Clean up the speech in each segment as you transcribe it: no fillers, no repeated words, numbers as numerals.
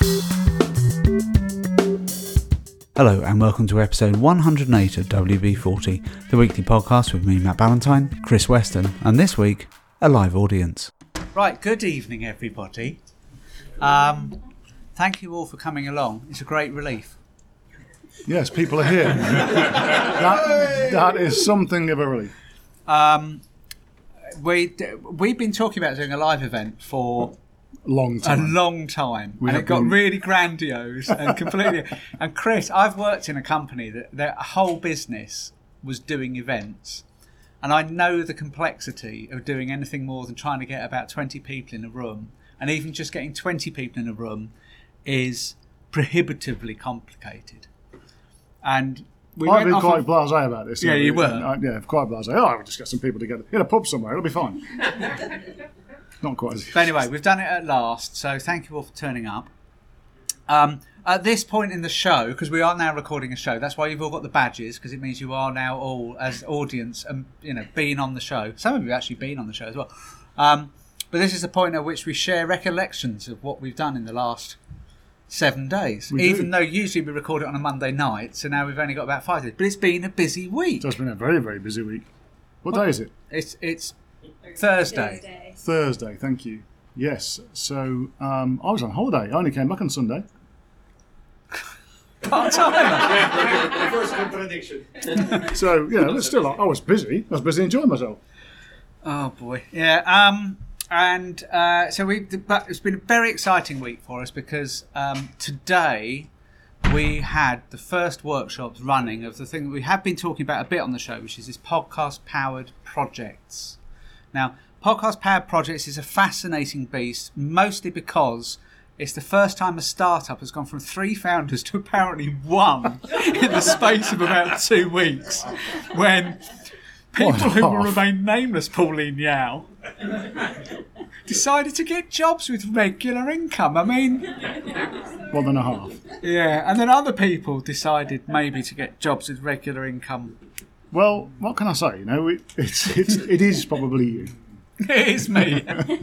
Hello and welcome to episode 108 of WB40, the weekly podcast with me, Matt Ballantyne, Chris Weston, and this week, a live audience. Right, good evening everybody. Thank you all for coming along. It's a great relief. Yes, people are here. that is something of a relief. We've been talking about doing a live event for a long time, and it got really grandiose and completely. And Chris, I've worked in a company that their whole business was doing events, and I know the complexity of doing anything more than trying to get about 20 people in a room, and even just getting 20 people in a room is prohibitively complicated. And I've been quite blasé about this. Yeah, you were. Yeah, quite blasé. I'll just get some people together in a pub somewhere. It'll be fine. Not quite as. But anyway, we've done it at last, so thank you all for turning up. At this point in the show, because we are now recording a show, that's why you've all got the badges, because it means you are now all, as audience, being on the show. Some of you have actually been on the show as well. But this is the point at which we share recollections of what we've done in the last 7 days. Even though usually we record it on a Monday night, so now we've only got about 5 days. But it's been a busy week. It's been a very, very busy week. What day is it? It's Thursday. Thursday, thank you. Yes, so I was on holiday. I only came back on Sunday. Part-time. First contradiction. So, but still, I was busy. I was busy enjoying myself. Oh, boy. Yeah, but it's been a very exciting week for us because today we had the first workshops running of the thing that we have been talking about a bit on the show, which is this podcast-powered projects. Now, podcast-powered projects is a fascinating beast, mostly because it's the first time a startup has gone from 3 founders to apparently 1 in the space of about 2 weeks, when people who will remain nameless, Pauline Yao, decided to get jobs with regular income. I mean, 1.5. Yeah, and then other people decided maybe to get jobs with regular income. Well, what can I say? It is probably you. It is me.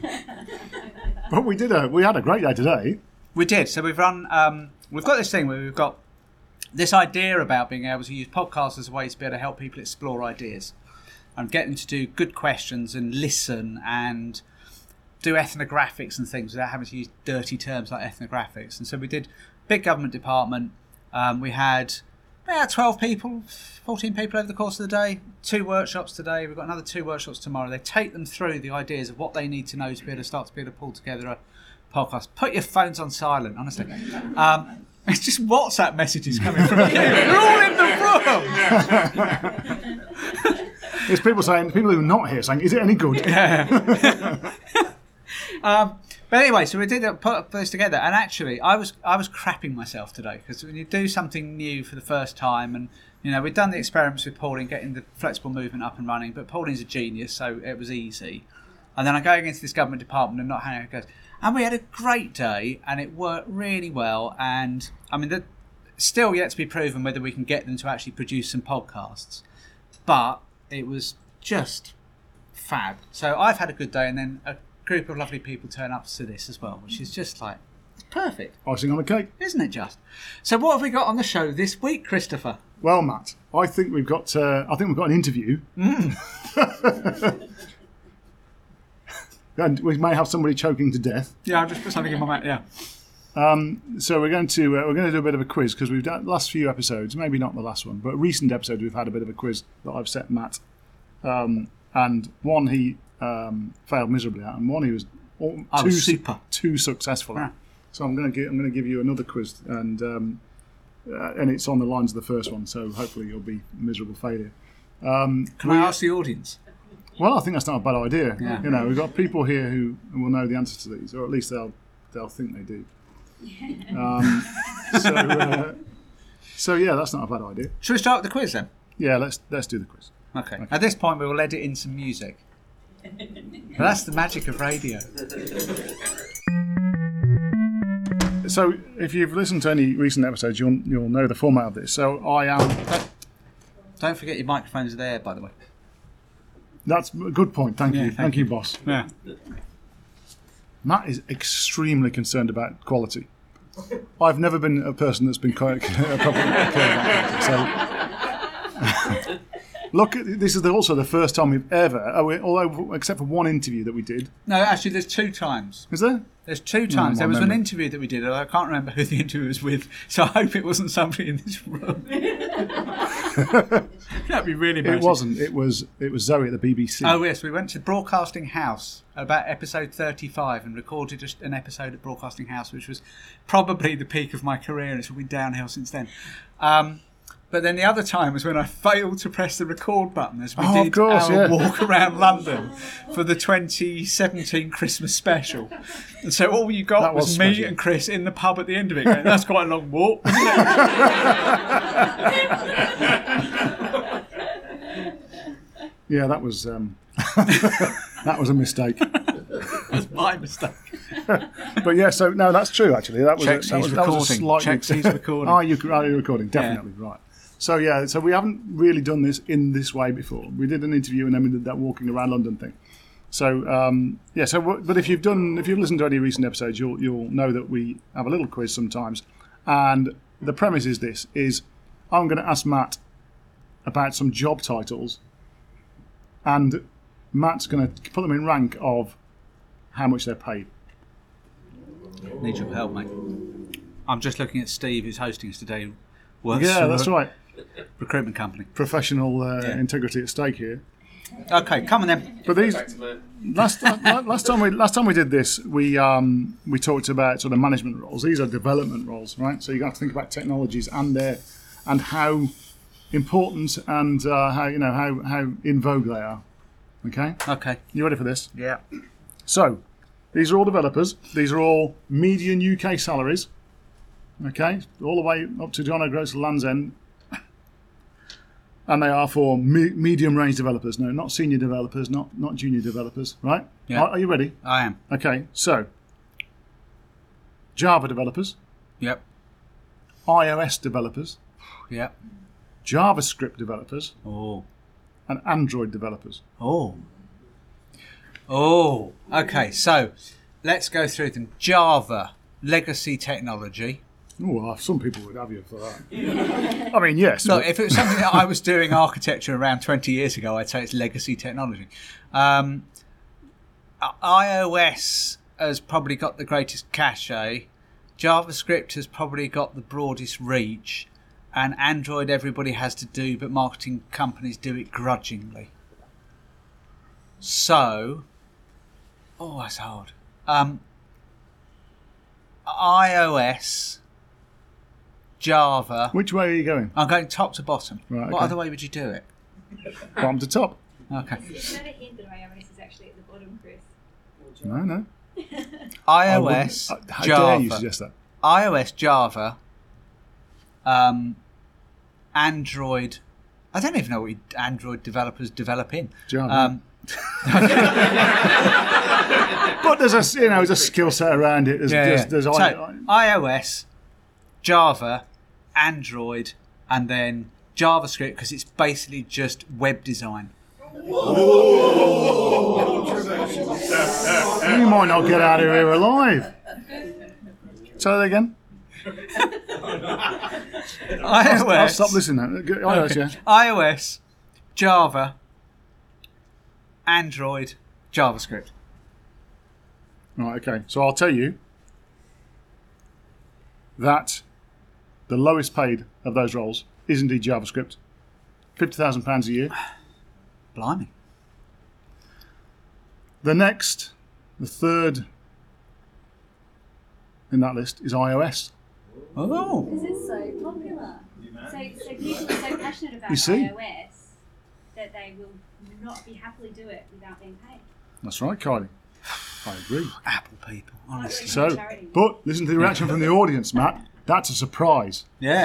But we had a great day today. We did. So we've run. We've got this thing where we've got this idea about being able to use podcasts as a way to be able to help people explore ideas and get them to do good questions and listen and do ethnographics and things without having to use dirty terms like ethnographics. And so we did big government department. We had about 12 people, 14 people over the course of the day. 2 workshops today. We've got another 2 workshops tomorrow. They take them through the ideas of what they need to know to be able to pull together a podcast. Put your phones on silent, honestly. It's just WhatsApp messages coming from you. You're all in the room. There's people who are not here saying, is it any good? Yeah. But anyway, so we did put this together, and actually, I was crapping myself today because when you do something new for the first time, and we'd done the experiments with Pauline getting the flexible movement up and running, but Pauline's a genius, so it was easy. And then I'm going into this government department and not hanging out. And we had a great day, and it worked really well. And I mean, still yet to be proven whether we can get them to actually produce some podcasts, but it was just fab. So I've had a good day, and then a group of lovely people turn up to this as well, which is just like perfect. Icing on a cake. Isn't it just? So what have we got on the show this week, Christopher? Well, Matt, I think we've got an interview. And we may have somebody choking to death. Yeah, I'll just put something in my mouth, yeah. So we're going to do a bit of a quiz because we've done the last few episodes, maybe not the last one, but recent episodes we've had a bit of a quiz that I've set Matt. And one he failed miserably at, and one he was too successful at. So I'm going to give you another quiz, and it's on the lines of the first one. So hopefully you'll be miserable failure. Can I ask the audience? Well, I think that's not a bad idea. Yeah. We've got people here who will know the answer to these, or at least they'll think they do. So yeah, that's not a bad idea. Should we start with the quiz then? Yeah, let's do the quiz. Okay. At this point, we will edit in some music. But that's the magic of radio. So, if you've listened to any recent episodes, you'll know the format of this. So, I am. Don't forget your microphones are there, by the way. That's a good point. Thank you. Thank you, boss. Yeah. Matt is extremely concerned about quality. I've never been a person that's been quite so. Look, this is also the first time we've ever, although except for one interview that we did. No, actually, there's 2 times. Is there? There's 2 times. There was an interview that we did, and I can't remember who the interview was with, so I hope it wasn't somebody in this room. That'd be really embarrassing. It wasn't. It was Zoe at the BBC. Oh, yes, we went to Broadcasting House about episode 35 and recorded an episode at Broadcasting House, which was probably the peak of my career, and it's been downhill since then. But then the other time was when I failed to press the record button as we did our walk around London for the 2017 Christmas special. And so all you got was me special. And Chris in the pub at the end of it going, that's quite a long walk, isn't it? Yeah, that was that was a mistake. That's my mistake. But yeah, so no, that's true actually. That was Checks he's recording. Checks he's recording. Are you recording? Definitely, right. So yeah, so we haven't really done this in this way before. We did an interview and then we did that walking around London thing. So yeah, but if you've listened to any recent episodes, you'll know that we have a little quiz sometimes. And the premise is this: I'm going to ask Matt about some job titles, and Matt's going to put them in rank of how much they're paid. Need your help, mate. I'm just looking at Steve, who's hosting us today. Yeah, that's right. Recruitment company. Professional integrity at stake here. Okay, come on then. But these last time we did this, we talked about sort of management roles. These are development roles, right? So you have to think about technologies and how important and how in vogue they are. Okay. Okay. You ready for this? Yeah. So these are all developers. These are all median UK salaries. Okay, all the way up to John O'Groats Land's End. And they are for medium range developers. No, not senior developers, not junior developers, right? Yeah. Are you ready? I am. Okay, so Java developers. Yep. iOS developers. Yep. JavaScript developers. Oh. And Android developers. Oh. Okay, so let's go through them. Java, legacy technology. Oh, some people would have you for that. I mean, yes. Look, if it was something that I was doing architecture around 20 years ago, I'd say it's legacy technology. iOS has probably got the greatest cachet. JavaScript has probably got the broadest reach. And Android, everybody has to do, but marketing companies do it grudgingly. So, that's hard. iOS, Java. Which way are you going? I'm going top to bottom. Right, What okay. other way would you do it? Bottom to top. Okay. Is that a hint that iOS is actually at the bottom, Chris? No. iOS, How Java. dare you suggest that? iOS, Java, Android. I don't even know what Android developers develop in. Java. But there's a skill set around it. There's So, iOS, Java, Android, and then JavaScript, because it's basically just web design. You might not get out of here alive. Say that again. iOS. I'll stop listening. iOS, yeah. iOS, Java, Android, JavaScript. Right, okay. So I'll tell you that the lowest paid of those roles is indeed JavaScript. £50,000 a year. Blimey. The third in that list is iOS. Oh. This is so popular. So people are so passionate about You see? iOS that they will not be happily do it without being paid. That's right, Kylie. I agree. Apple people, honestly. So, but listen to the reaction from the audience, Matt. That's a surprise. Yeah.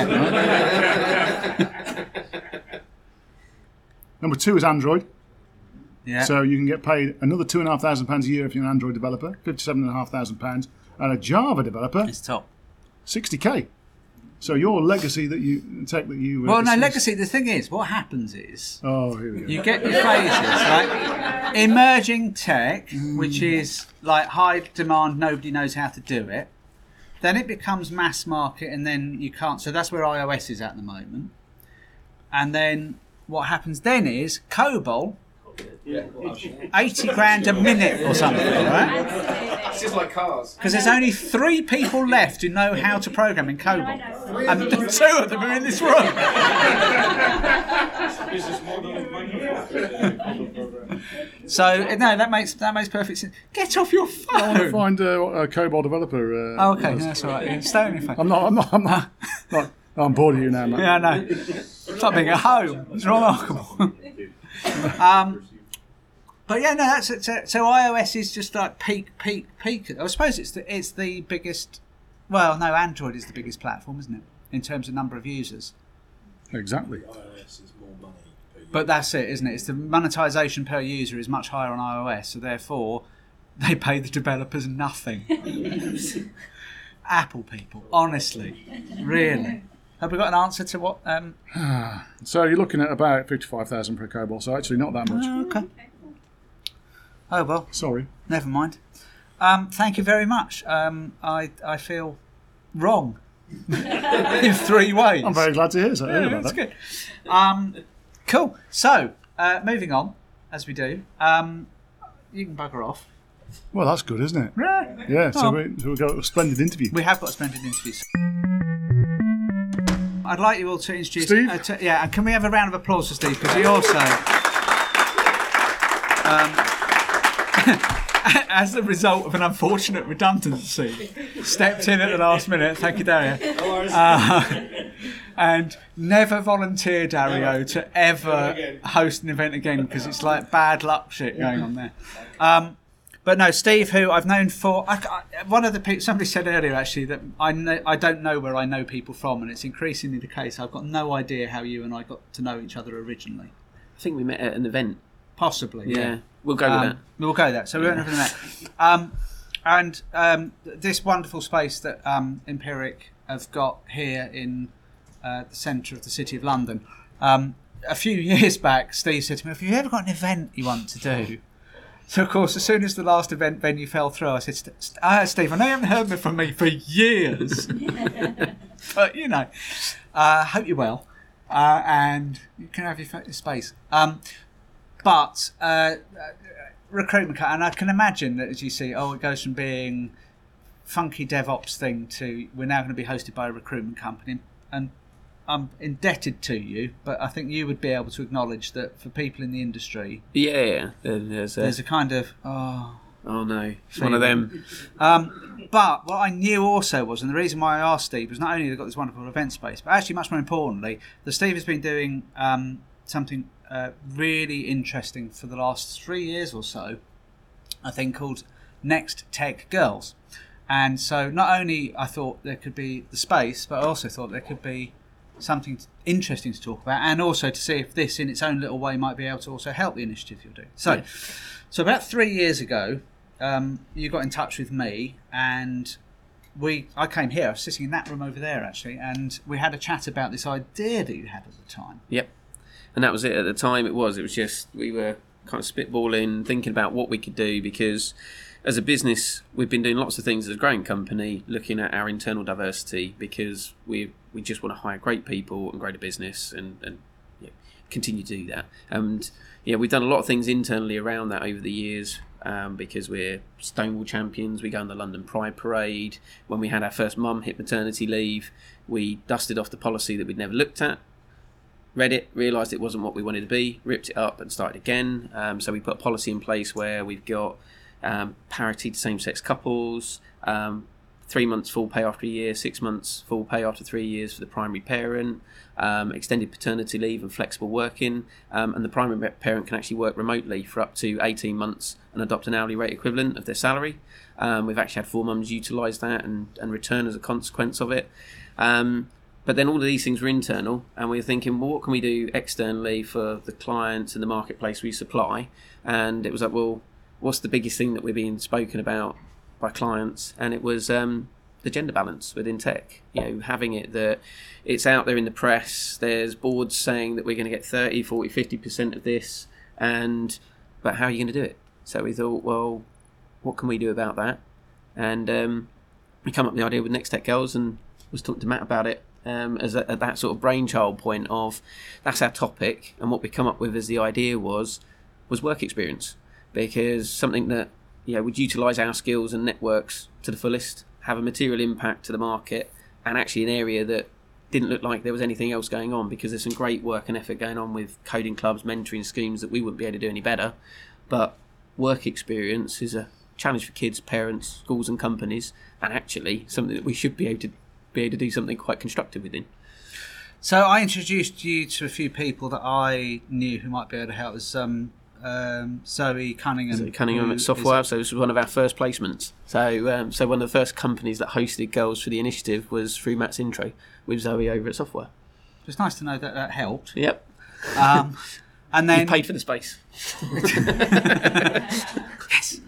Number 2 is Android. Yeah. So you can get paid another £2,500 a year if you're an Android developer, £57,500, and a Java developer, It's top. £60,000. So your legacy that you Well, no, legacy, the thing is, what happens is, Oh, here we go. you get your phases, like emerging tech, which is like high demand, nobody knows how to do it, then it becomes mass market, and then you can't. So that's where iOS is at the moment. And then what happens then is COBOL, 80 grand a minute or something, right? It's just like cars. Because there's only 3 people left who know how to program in COBOL, and 2 of them are in this room. So no, that makes perfect sense. Get off your phone. I want to find a COBOL developer. Oh, okay, that's all right. Yeah, stay on your phone. I'm not. I'm bored of you now, mate. Yeah, I know. It's like being at home. It's remarkable. But yeah, no, that's it. So iOS is just like peak. I suppose it's the biggest. Well, no, Android is the biggest platform, isn't it, in terms of number of users? Exactly. iOS is more money per user. But that's it, isn't it? It's the monetization per user is much higher on iOS, so therefore they pay the developers nothing. Apple people, honestly, really. Have we got an answer to what? So you're looking at about 55,000 per COBOL. So actually not that much. Okay. Oh well, Sorry. never mind. Thank you very much. I feel wrong in 3 ways. I'm very glad to hear Yeah, about that's that. good. Cool. So moving on, as we do, you can bugger off. Well, that's good, isn't it? Right. Yeah. So Oh. we've got a splendid interview. We have got splendid interviews. I'd like you all to introduce Steve? Yeah, and can we have a round of applause for Steve, because he also as a result of an unfortunate redundancy stepped in at the last minute. Thank you, Dario. And never volunteer, Dario, to ever host an event again, because it's like bad luck shit going on there. But no, Steve, who I've known for one of the people. Somebody said earlier actually that I don't know where I know people from, and it's increasingly the case. I've got no idea how you and I got to know each other originally. I think we met at an event. Possibly, Yeah, we'll go with that. We'll go there. So we won't have that. And this wonderful space that Empiric have got here in the centre of the City of London. A few years back, Steve said to me, "Have you ever got an event you want to do?" So, of course, as soon as the last event venue fell through, I said, Steve, I know you haven't heard from me for years, but, you know, hope you're well, and you can have your space. But recruitment, and I can imagine that, as you see, it goes from being funky DevOps thing to we're now going to be hosted by a recruitment company, and I'm indebted to you, but I think you would be able to acknowledge that for people in the industry, There's a kind of oh no, one of them. But what I knew also was, and the reason why I asked Steve was not only they've got this wonderful event space, but actually much more importantly, that Steve has been doing something really interesting for the last 3 years or so, I think, called Next Tech Girls. And so not only I thought there could be the space, but I also thought there could be something interesting to talk about, and also to see if this in its own little way might be able to also help the initiative you're doing. So, so about 3 years ago, you got in touch with me, and I came here. I was sitting in that room over there actually, and we had a chat about this idea that you had at the time. Yep, and that was it. At the time, it was just we were kind of spitballing, thinking about what we could do, because as a business, we've been doing lots of things as a growing company, looking at our internal diversity, because we just want to hire great people and grow the business and continue to do that. And we've done a lot of things internally around that over the years, because we're Stonewall champions. We go on the London Pride Parade. When we had our first mum hit maternity leave, we dusted off the policy that we'd never looked at, read it, realised it wasn't what we wanted to be, ripped it up and started again. So we put a policy in place where we've got parity to same-sex couples, 3 months full pay after a year, 6 months full pay after 3 years for the primary parent, extended paternity leave and flexible working, and the primary parent can actually work remotely for up to 18 months and adopt an hourly rate equivalent of their salary. We've actually had 4 mums utilise that and return as a consequence of it. But then all of these things were internal, and we were thinking, well, what can we do externally for the clients and the marketplace we supply? And it was like, well, what's the biggest thing that we're being spoken about by clients? And it was the gender balance within tech. Having it that it's out there in the press, there's boards saying that we're going to get 30, 40, 50% of this, but how are you going to do it? So we thought, well, what can we do about that? And we come up with the idea with Next Tech Girls, and was talking to Matt about it as at that sort of brainchild point of that's our topic, and what we come up with as the idea was work experience, because something that would utilise our skills and networks to the fullest, have a material impact to the market, and actually an area that didn't look like there was anything else going on, because there's some great work and effort going on with coding clubs, mentoring schemes that we wouldn't be able to do any better. But work experience is a challenge for kids, parents, schools and companies, and actually something that we should be able to do something quite constructive within. So I introduced you to a few people that I knew who might be able to help. There's Zoe Cunningham. Zoe Cunningham at Software. So this was one of our first placements. So one of the first companies that hosted Girls for the Initiative was through Matt's intro with Zoe over at Software. It's nice to know that helped. Yep. And then you paid for the space. Yes.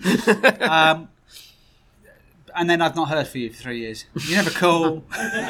And then I've not heard from you for 3 years. You never call.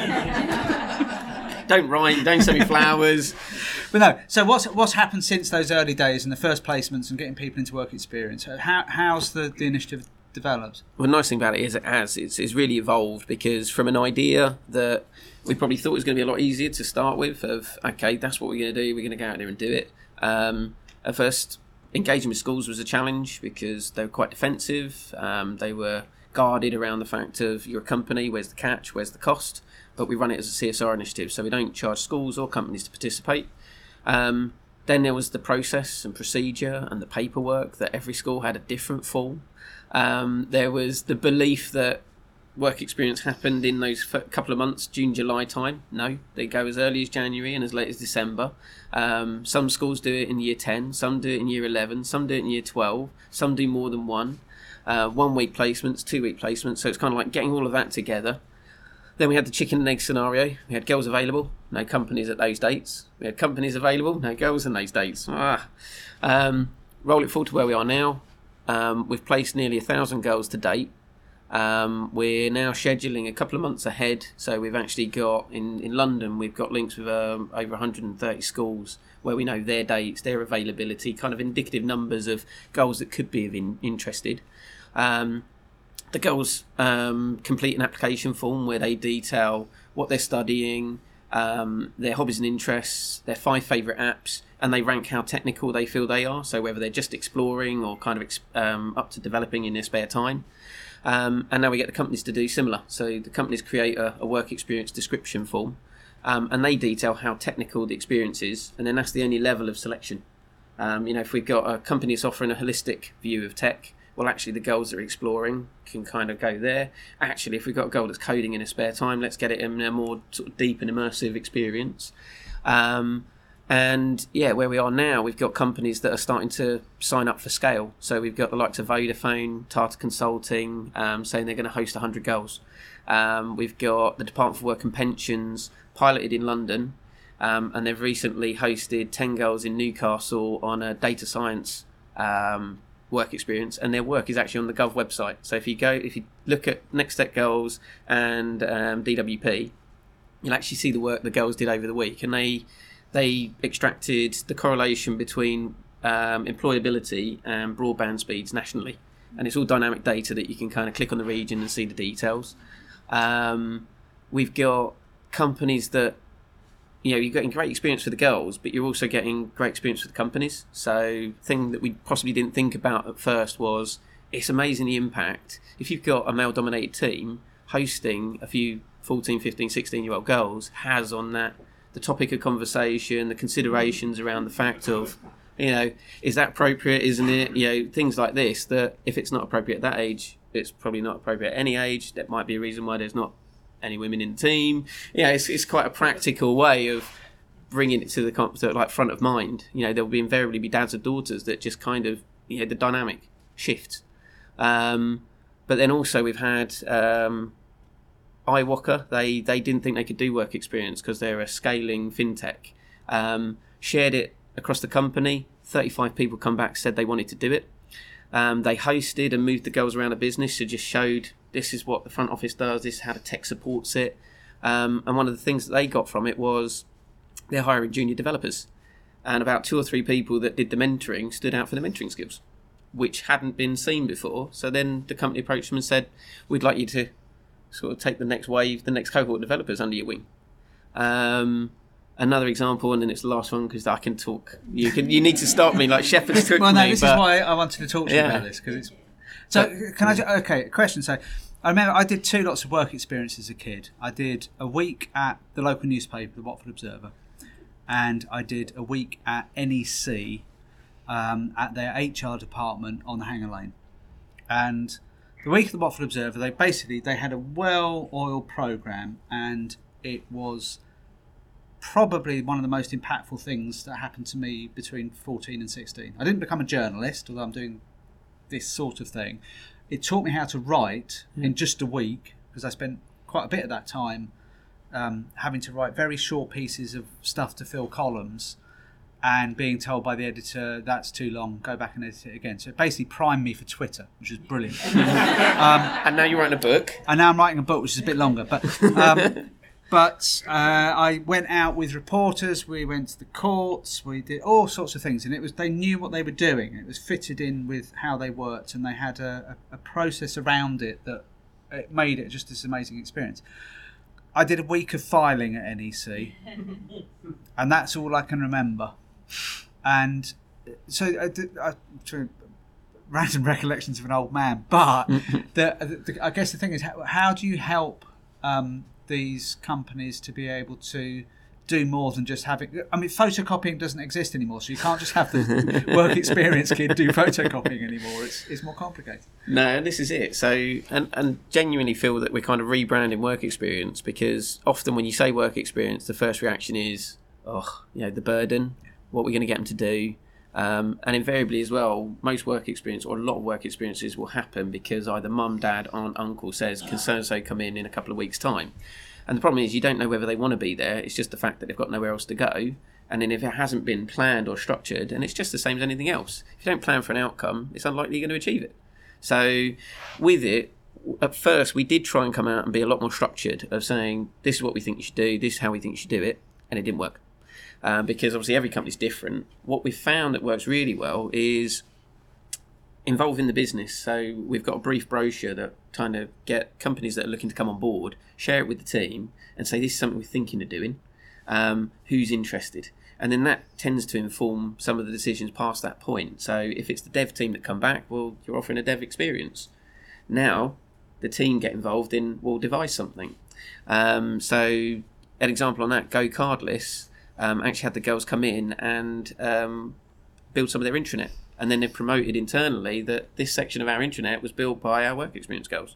Don't write. Don't send me flowers. But no. So what's happened since those early days and the first placements and getting people into work experience? How's the initiative developed? Well, the nice thing about it is it's really evolved, because from an idea that we probably thought was going to be a lot easier to start with, of okay, that's what we're going to do. We're going to go out there and do it. At first, engaging with schools was a challenge because they were quite defensive. They were guarded around the fact of you're a company, where's the catch, where's the cost? But we run it as a CSR initiative, so we don't charge schools or companies to participate. Then there was the process and procedure and the paperwork that every school had a different form. There was the belief that work experience happened in those couple of months, June, July time. No, they go as early as January and as late as December. Some schools do it in year 10, some do it in year 11, some do it in year 12, some do more than one. 1 week placements, 2 week placements, so it's kind of like getting all of that together. Then we had the chicken and egg scenario. We had girls available, no companies at those dates. We had companies available, no girls in those dates. Roll it forward to where we are now. We've placed nearly 1,000 girls to date. We're now scheduling a couple of months ahead, so we've actually got in London, we've got links with over 130 schools where we know their dates, their availability, kind of indicative numbers of girls that could be interested. The girls complete an application form where they detail what they're studying, their hobbies and interests, their 5 favourite apps, and they rank how technical they feel they are, so whether they're just exploring or kind of up to developing in their spare time. And now we get the companies to do similar. So the companies create a work experience description form, and they detail how technical the experience is, and then that's the only level of selection. If we've got a company that's offering a holistic view of tech, well, actually the girls that are exploring can kind of go there. Actually, if we've got a girl that's coding in her spare time, let's get it in a more sort of deep and immersive experience. And yeah, where we are now, we've got companies that are starting to sign up for scale. So we've got the likes of Vodafone, Tata Consulting, saying they're going to host 100 girls. We've got the Department for Work and Pensions piloted in London, and they've recently hosted 10 girls in Newcastle on a data science work experience, and their work is actually on the Gov website. So if you look at Next Tech Girls and DWP, you'll actually see the work the girls did over the week, and they extracted the correlation between employability and broadband speeds nationally, and it's all dynamic data that you can kind of click on the region and see the details. We've got companies that you're getting great experience for the girls, but you're also getting great experience for the companies. So thing that we possibly didn't think about at first was it's amazing the impact. If you've got a male-dominated team, hosting a few 14, 15, 16-year-old girls has on that the topic of conversation, the considerations around the fact of, is that appropriate, isn't it? Things like this, that if it's not appropriate at that age, it's probably not appropriate at any age. That might be a reason why there's not any women in the team. It's quite a practical way of bringing it to the front of mind. There will invariably be dads or daughters that just kind of, the dynamic shifts. But then also we've had iWalker. They didn't think they could do work experience because they're a scaling fintech. Shared it across the company. 35 people come back, said they wanted to do it. They hosted and moved the girls around the business, so just showed this is what the front office does, this is how the tech supports it. And one of the things that they got from it was they're hiring junior developers. And about 2 or 3 people that did the mentoring stood out for the mentoring skills, which hadn't been seen before. So then the company approached them and said, we'd like you to sort of take the next wave, the next cohort of developers under your wing. Another example, and then it's the last one because I can talk. You need to stop me like shepherds took well, no, me. this is why I wanted to talk to you about this because it's. So can I? Okay, question. So I remember I did 2 lots of work experience as a kid. I did a week at the local newspaper, the Watford Observer, and I did a week at NEC at their HR department on the Hanger Lane. And the week of the Watford Observer, they had a well-oiled programme, and it was probably one of the most impactful things that happened to me between 14 and 16. I didn't become a journalist, although I'm doing this sort of thing. It taught me how to write in just a week, because I spent quite a bit of that time having to write very short pieces of stuff to fill columns and being told by the editor, that's too long, go back and edit it again. So it basically primed me for Twitter, which was brilliant. And now you're writing a book. And now I'm writing a book, which is a bit longer. But I went out with reporters, we went to the courts, we did all sorts of things, and they knew what they were doing. It was fitted in with how they worked, and they had a process around it that it made it just this amazing experience. I did a week of filing at NEC, and that's all I can remember. And so I random recollections of an old man, but I guess the thing is, how do you help these companies to be able to do more than just having... I mean, photocopying doesn't exist anymore, so you can't just have the work experience kid do photocopying anymore. It's more complicated. No, this is it. So, and genuinely feel that we're kind of rebranding work experience, because often when you say work experience, the first reaction is, the burden, what we're going to get them to do. And invariably as well, most work experience, or a lot of work experiences, will happen because either mum, dad, aunt, uncle says, can so-and-so come in a couple of weeks' time? And the problem is you don't know whether they want to be there. It's just the fact that they've got nowhere else to go. And then if it hasn't been planned or structured, and it's just the same as anything else. If you don't plan for an outcome, it's unlikely you're going to achieve it. So with it, at first we did try and come out and be a lot more structured of saying, this is what we think you should do, this is how we think you should do it, and it didn't work. Because obviously every company's different. What we've found that works really well is involving the business. So we've got a brief brochure that kind of get companies that are looking to come on board, share it with the team and say, this is something we're thinking of doing. Who's interested? And then that tends to inform some of the decisions past that point. So if it's the dev team that come back, well, you're offering a dev experience. Now the team get involved in, we'll devise something. So an example on that, Go Cardless actually had the girls come in and build some of their intranet. And then they've promoted internally that this section of our intranet was built by our work experience girls.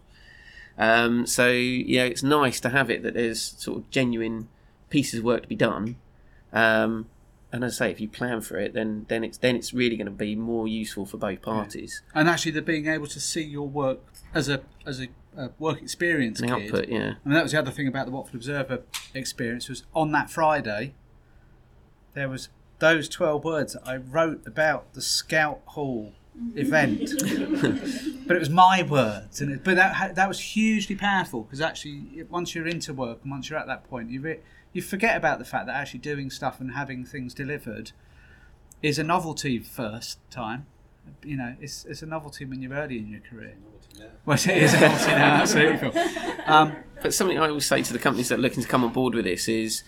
So, it's nice to have it that there's sort of genuine pieces of work to be done. And as I say, if you plan for it, then it's really going to be more useful for both parties. Yeah. And actually, being able to see your work as a work experience kid. Output, yeah. I mean, that was the other thing about the Watford Observer experience, was on that Friday, there was those 12 words that I wrote about the Scout Hall event. But it was my words. But that was hugely powerful, because actually, once you're into work and once you're at that point, you forget about the fact that actually doing stuff and having things delivered is a novelty first time. It's a novelty when you're early in your career. Well, it is a novelty now, absolutely. Cool. But something I always say to the companies that are looking to come on board with this is,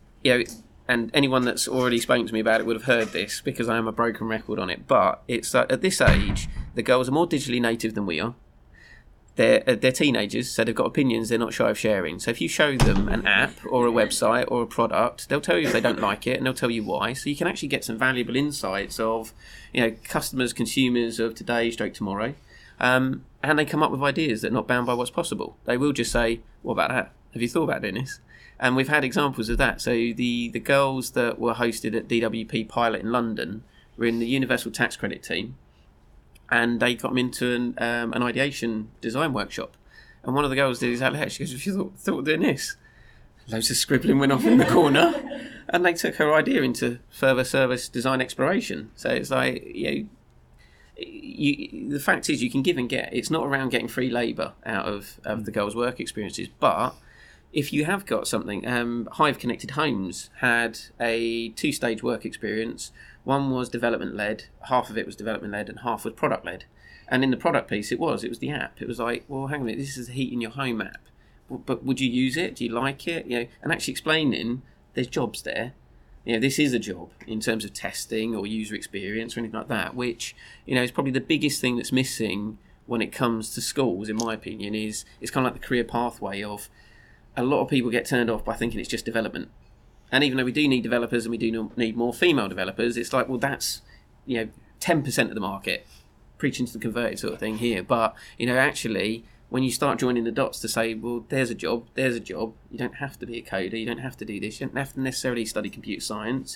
and anyone that's already spoken to me about it would have heard this, because I am a broken record on it, but it's at this age, the girls are more digitally native than we are. They're teenagers, so they've got opinions they're not shy of sharing. So if you show them an app or a website or a product, they'll tell you if they don't like it, and they'll tell you why. So you can actually get some valuable insights of, customers, consumers of today, stroke tomorrow. And they come up with ideas that are not bound by what's possible. They will just say, what about that? Have you thought about doing this? And we've had examples of that. So the girls that were hosted at DWP Pilot in London were in the Universal Tax Credit team, and they got them into an ideation design workshop. And one of the girls did exactly that. She goes, have you thought of doing this? Loads of scribbling went off in the corner, and they took her idea into further service design exploration. So it's like, the fact is you can give and get. It's not around getting free labour out of the girls' work experiences, but if you have got something, Hive Connected Homes had a 2-stage work experience. One was development-led, half of it was development-led, and half was product-led. And in the product piece, it was the app. It was like, well, hang on a minute, this is the Heat in Your Home app. but would you use it? Do you like it? And actually explaining there's jobs there. This is a job in terms of testing or user experience or anything like that, which, is probably the biggest thing that's missing when it comes to schools, in my opinion, is it's kind of like the career pathway of a lot of people get turned off by thinking it's just development. And even though we do need developers and we do need more female developers, it's like, well, that's, 10% of the market, preaching to the converted sort of thing here. But, actually, when you start joining the dots to say, well, there's a job, you don't have to be a coder, you don't have to do this, you don't have to necessarily study computer science.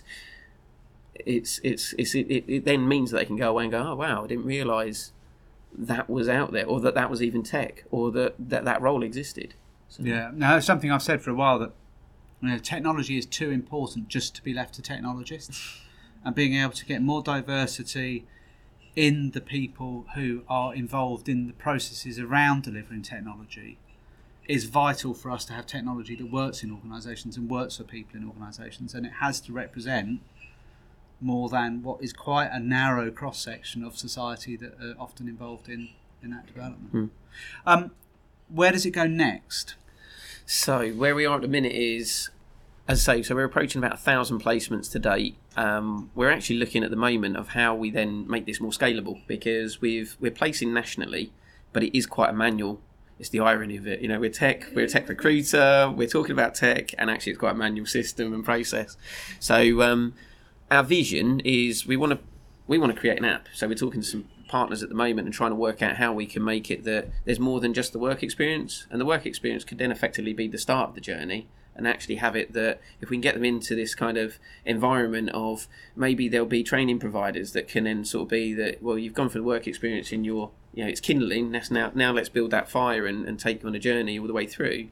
It then means that they can go away and go, oh, wow, I didn't realise that was out there, or that was even tech, or that role existed. So. Yeah, now it's something I've said for a while, that technology is too important just to be left to technologists, and being able to get more diversity in the people who are involved in the processes around delivering technology is vital for us to have technology that works in organisations and works for people in organisations, and it has to represent more than what is quite a narrow cross-section of society that are often involved in that development. Where does it go next? So where we are at the minute is, as I say, so we're approaching about 1,000 placements to date. We're actually looking at the moment of how we then make this more scalable, because we're placing nationally, but it is quite a manual. It's the irony of it. We're a tech recruiter, we're talking about tech, and actually it's quite a manual system and process. So our vision is we want to create an app. So we're talking to some partners at the moment and trying to work out how we can make it that there's more than just the work experience, and the work experience could then effectively be the start of the journey, and actually have it that if we can get them into this kind of environment of, maybe there'll be training providers that can then sort of be that, well, you've gone for the work experience in your, it's kindling, that's now let's build that fire and take you on a journey all the way through.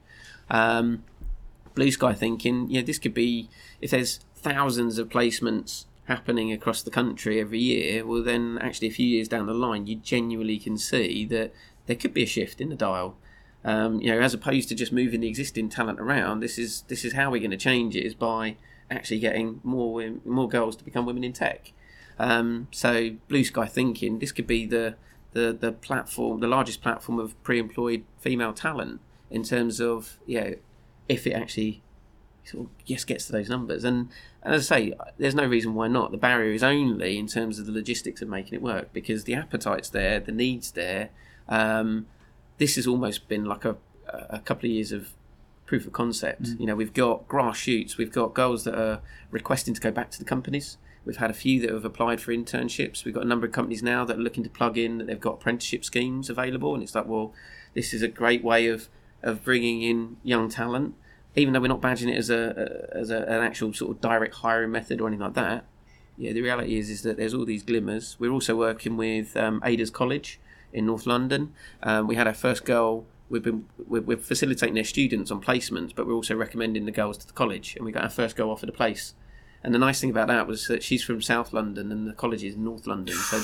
Blue sky thinking, this could be, if there's thousands of placements happening across the country every year, well then actually a few years down the line you genuinely can see that there could be a shift in the dial. As opposed to just moving the existing talent around, this is how we're going to change it, is by actually getting more girls to become women in tech. So blue sky thinking, this could be the platform, the largest platform of pre-employed female talent in terms of if it actually sort of gets to those numbers. And as I say, there's no reason why not. The barrier is only in terms of the logistics of making it work, because the appetite's there, the need's there. This has almost been like a couple of years of proof of concept. We've got grass shoots, we've got girls that are requesting to go back to the companies. We've had a few that have applied for internships. We've got a number of companies now that are looking to plug in, that they've got apprenticeship schemes available, and it's like, well, this is a great way of bringing in young talent, even though we're not badging it as an actual sort of direct hiring method or anything like that. The reality is that there's all these glimmers. We're also working with Ada's College in North London. We had our first girl. We're facilitating their students on placements, but we're also recommending the girls to the college, and we got our first girl offered a place. And the nice thing about that was that she's from South London and the college is in North London. So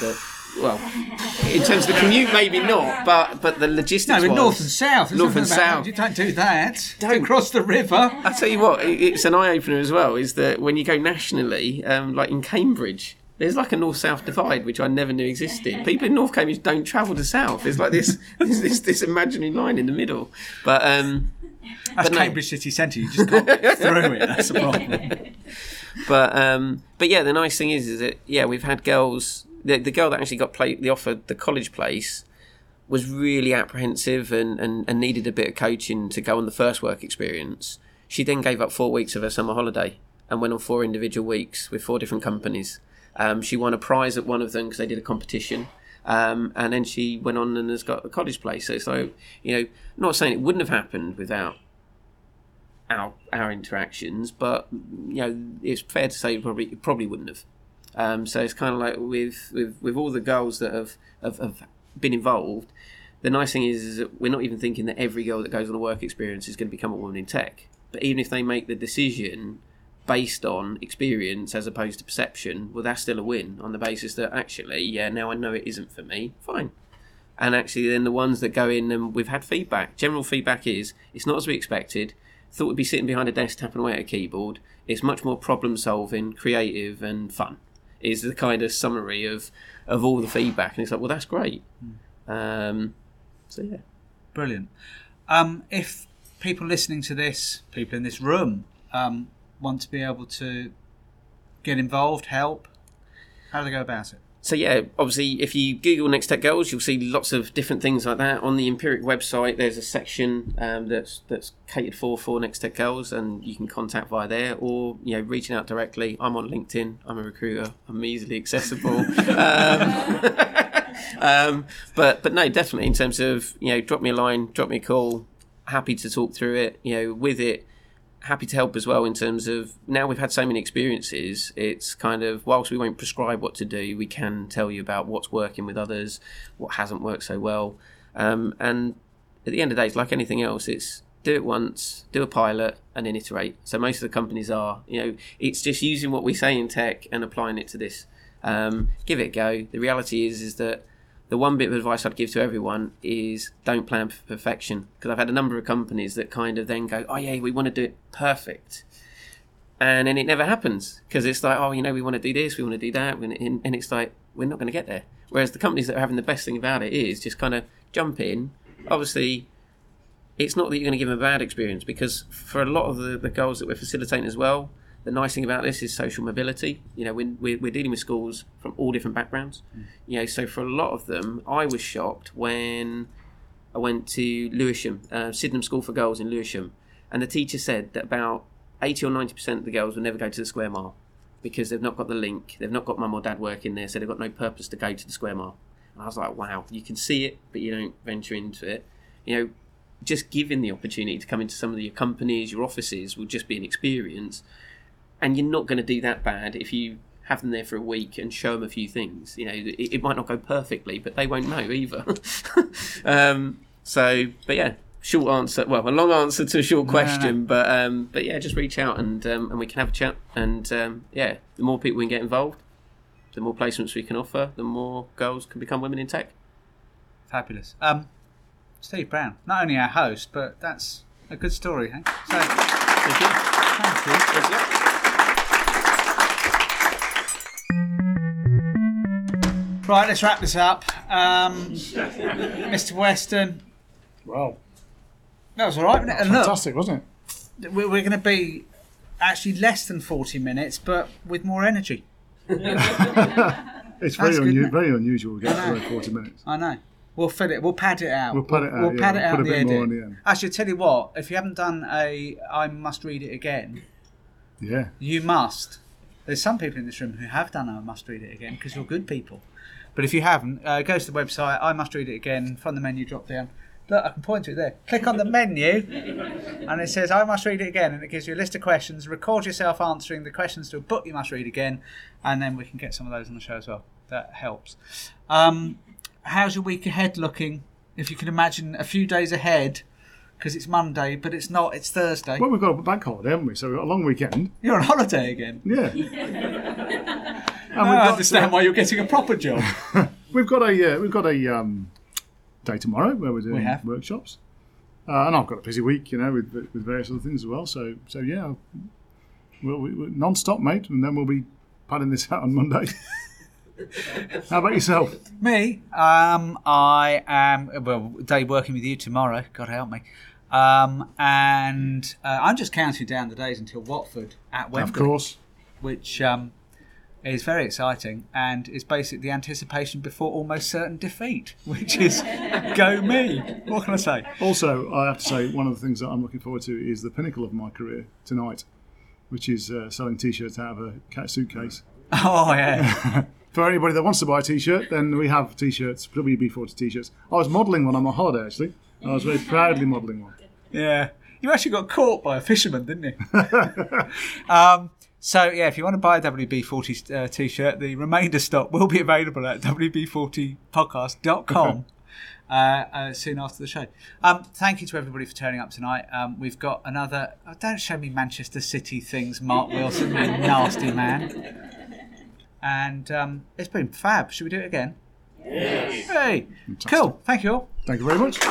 in terms of the commute, maybe not, but the logistics. No, North and South. North and South. You don't do that. Don't cross the river. I tell you what, it's an eye opener as well. Is that when you go nationally, like in Cambridge, there's like a north-south divide, which I never knew existed. People in North Cambridge don't travel to South. There's like this imaginary line in the middle. But that's Cambridge city centre. You just can't through it. That's a problem. But yeah, the nice thing is that we've had girls. The girl that actually got the offer, the college place, was really apprehensive and needed a bit of coaching to go on the first work experience. She then gave up 4 weeks of her summer holiday and went on 4 individual weeks with 4 different companies. She won a prize at one of them because they did a competition. And then she went on and has got a college place. So it's like, not saying it wouldn't have happened without our interactions, but it's fair to say it probably wouldn't have. So it's kind of like with all the girls that have been involved. The nice thing is that we're not even thinking that every girl that goes on a work experience is going to become a woman in tech. But even if they make the decision based on experience as opposed to perception, well, that's still a win on the basis that actually, now I know it isn't for me, fine. And actually then the ones that go in, and we've had feedback, general feedback is, it's not as we expected, thought we'd be sitting behind a desk tapping away at a keyboard, it's much more problem solving, creative and fun, is the kind of summary of all the feedback. And it's like, well, that's great. So yeah. Brilliant. If people listening to this, people in this room, want to be able to get involved, help, how do they go about it? So yeah, obviously, if you Google Next Tech Girls, you'll see lots of different things like that. On the Empiric website, there's a section that's catered for Next Tech Girls, and you can contact via there, or reaching out directly. I'm on LinkedIn. I'm a recruiter. I'm easily accessible. But no, definitely in terms of drop me a line, drop me a call. Happy to talk through it. With it. Happy to help as well in terms of now we've had so many experiences, it's kind of, whilst we won't prescribe what to do, we can tell you about what's working with others, what hasn't worked so well, and at the end of the day, it's like anything else, it's do it once, do a pilot, and then iterate. So most of the companies are, it's just using what we say in tech and applying it to this. Give it a go. The reality is that the one bit of advice I'd give to everyone is don't plan for perfection, because I've had a number of companies that kind of then go, oh yeah, we want to do it perfect, and then it never happens, because it's like, oh, we want to do this, we want to do that, and it's like, we're not going to get there. Whereas the companies that are having the best thing about it is just kind of jump in. Obviously, it's not that you're going to give them a bad experience, because for a lot of the goals that we're facilitating as well, the nice thing about this is social mobility. We're dealing with schools from all different backgrounds. So for a lot of them, I was shocked when I went to Lewisham, Sydenham School for Girls in Lewisham, and the teacher said that about 80 or 90% of the girls will never go to the square mile because they've not got the link, they've not got mum or dad working there, so they've got no purpose to go to the square mile. And I was like, wow, you can see it, but you don't venture into it. Just giving the opportunity to come into some of your companies, your offices, will just be an experience. And you're not going to do that bad if you have them there for a week and show them a few things. It might not go perfectly, but they won't know either. But yeah, short answer. Well, a long answer to a short question. No. But yeah, just reach out and we can have a chat. And the more people we can get involved, the more placements we can offer, the more girls can become women in tech. Fabulous. Steve Brown, not only our host, but that's a good story. So, thank you. Thank you. Right, let's wrap this up. Mr. Weston. Wow. That was all right, wasn't it? And Fantastic, wasn't it? We're going to be actually less than 40 minutes, but with more energy. It's very unusual to get through 40 minutes. I know. We'll fit it. We'll pad it out. We'll pad it out at put a the bit edit. more in the end. Actually, tell you what, if you haven't done I must read it again, you must. There's some people in this room who have done I must read it again because you're good people. But if you haven't, go to the website, I must read it again, from the menu drop down. Look, I can point to it there. Click on the menu, and it says I must read it again, and it gives you a list of questions. Record yourself answering the questions to a book you must read again, and then we can get some of those on the show as well. That helps. How's your week ahead looking? If you can imagine a few days ahead, because it's Monday, but it's not, it's Thursday. Well, we've got a bank holiday, haven't we? So we've got a long weekend. You're on holiday again? Yeah. I understand why you're getting a proper job. We've got a day tomorrow where we're doing workshops, and I've got a busy week, with various other things as well. So yeah, we're non-stop, mate, and then we'll be padding this out on Monday. How about yourself? Me, I am day working with you tomorrow. God help me. And I'm just counting down the days until Watford at Wembley, Of course, which is very exciting, and is basically the anticipation before almost certain defeat, which is go me. What can I say? Also, I have to say, one of the things that I'm looking forward to is the pinnacle of my career tonight, which is selling T-shirts out of a cat suitcase. Oh, yeah. For anybody that wants to buy a T-shirt, then we have T-shirts, WB40 T-shirts. I was modelling one on my holiday, actually. I was very proudly modelling one. Yeah. You actually got caught by a fisherman, didn't you? So, yeah, if you want to buy a WB40 T-shirt, the remainder stock will be available at wb40podcast.com soon after the show. Thank you to everybody for turning up tonight. We've got another... Oh, don't show me Manchester City things, Mark Wilson, you nasty man. And it's been fab. Should we do it again? Yes. Hey, Fantastic. Cool. Thank you all. Thank you very much.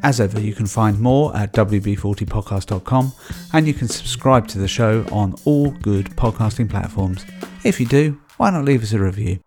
As ever, you can find more at wb40podcast.com, and you can subscribe to the show on all good podcasting platforms. If you do, why not leave us a review?